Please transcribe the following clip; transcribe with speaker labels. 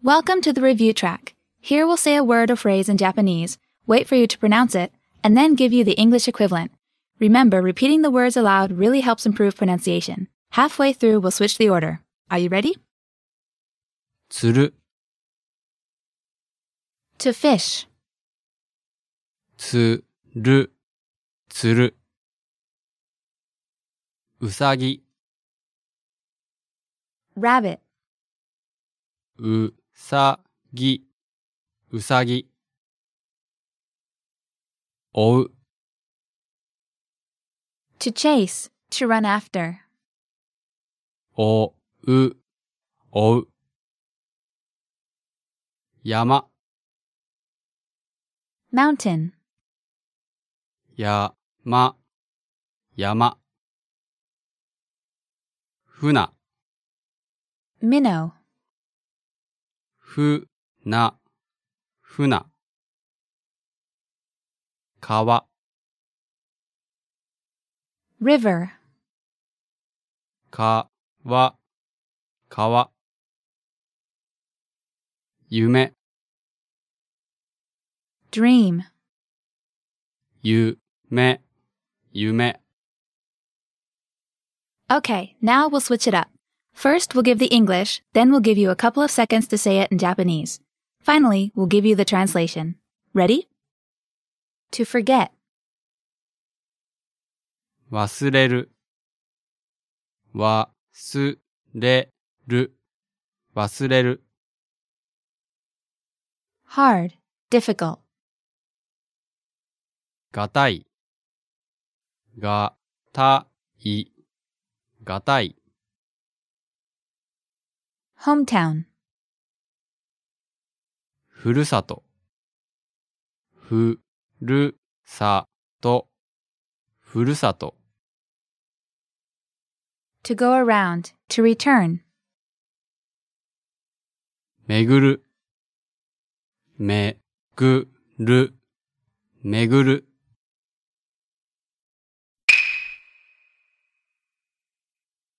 Speaker 1: Welcome to the review track. Here we'll say a word or phrase in Japanese, wait for you to pronounce it, and then give you the English equivalent. Remember, repeating the words aloud really helps improve pronunciation. Halfway through, we'll switch the order. Are you ready?
Speaker 2: 釣る
Speaker 1: To fish.
Speaker 2: 釣る釣るうさぎ
Speaker 1: Rabbit.
Speaker 2: うさぎうさぎ追う
Speaker 1: To chase. To run after.
Speaker 2: 追う追う山
Speaker 1: Mountain.
Speaker 2: 山山船
Speaker 1: Minnow.
Speaker 2: 船船川
Speaker 1: River.
Speaker 2: 川川夢
Speaker 1: Dream.
Speaker 2: 夢夢
Speaker 1: Okay, now we'll switch it up. First, we'll give the English, then we'll give you a couple of seconds to say it in Japanese. Finally, we'll give you the translation. Ready? To forget.
Speaker 2: 忘れる忘れる忘れる
Speaker 1: Hard. Difficult.
Speaker 2: がたいがたいがたい
Speaker 1: Hometown.
Speaker 2: ふるさとふるさとふるさと
Speaker 1: To go around. To return.
Speaker 2: めぐるめぐるめぐる